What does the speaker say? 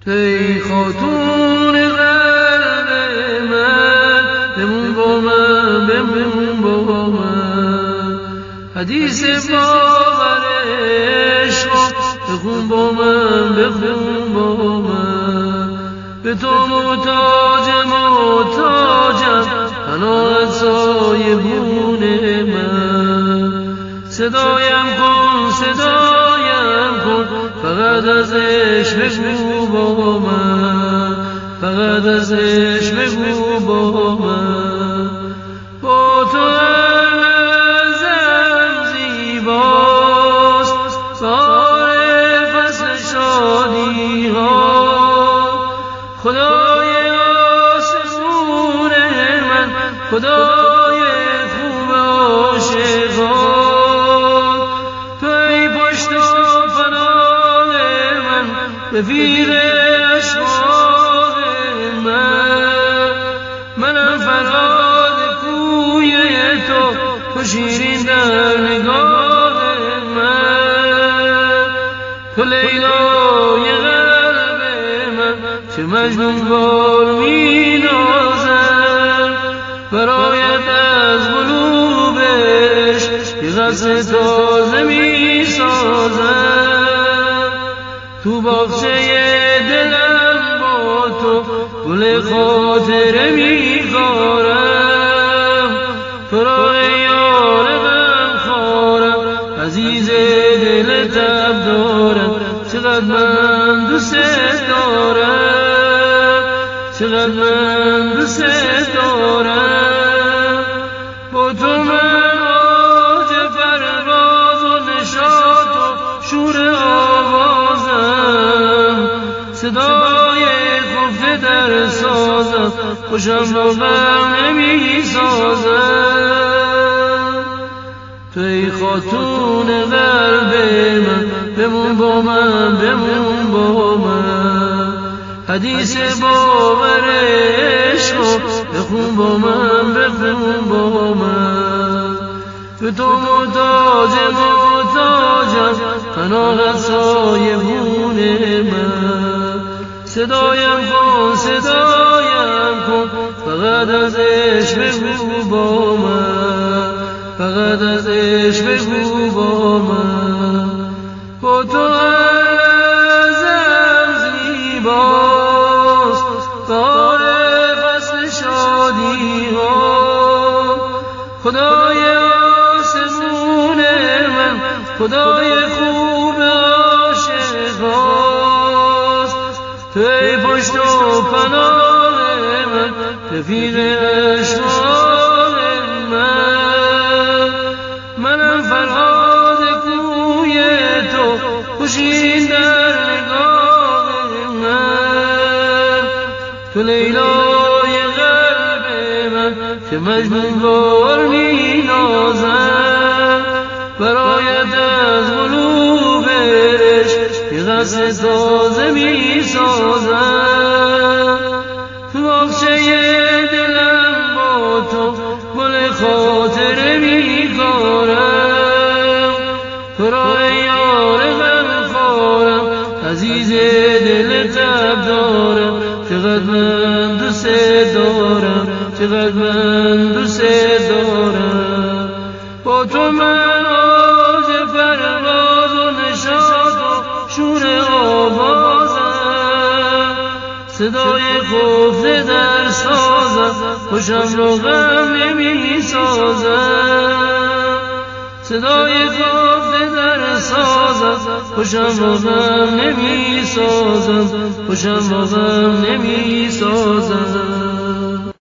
ای خاتون قلب من بمون با من، بمون با من، حدیث باور عشق بخون با من، بخون با من، به تو محتاجم، پناهت سایبون من، صدایم کن، صدایم کن، فقط از عشق بگو با من، فقط از عشق بگو با من. با تو ازم زیباست بهار فصل شادی ها، خدای آسمون من، خدای خوب عاشقان، تو ای پشت و پناه من، رفیق اشواق من، منم فرهاد کوی تو، تو شیرین در نگاه من، تو لیلای قلب من، چه مجنون وار می نازم، برایت از قلوب عشق یه قصر تازه می سازم، تو باغچه دلم با تو گل خاطره می کارم، تو را ای یار غم خوارم، عزیز دل تب دارم، چقدر من دوست دارم، چقدر من دوست دارم. با تو من آج پرواز و نشاط و شور آوازم، صدای خفته در سازم، خوشم را غم نمی سازم. تو ای خاتون قلب من، بمون با من، بمون با من، حدیث باور عشق بخون با من، بخون با من، به تو محتاجم، پناهت سایبون من، صدایم کن، صدایم کن، فقط از عشق بگو با من، فقط از عشق بگو با من. با تو ازم زیباست بهار فصل شادی ها، خدای آسمون من، خدای خوب عاشقاست، تو ای پشت و پناه من، رفیق اشواق من، منم فرهاد کوی تو، خوشین در نگاه من، تو لیلای قلب من، که مجنون وار می نازم، برایت از قلوب عشق یه قصر تازه می سازم، تو باغچه دلم با تو گل خاطره می کارم، تو را ای یار غم خوارم، عزیز دل تب دارم، چقدر من دوست دارم، چقدر من دوست دارم. با تو من آج پرواز و نشاط و شور آوازم، صدای خفته در سازم، خوشم را غم نمی سازم، صدای خفته در سازم، خوشم را غم نمی سازم، خوشم را غم نمی سازم.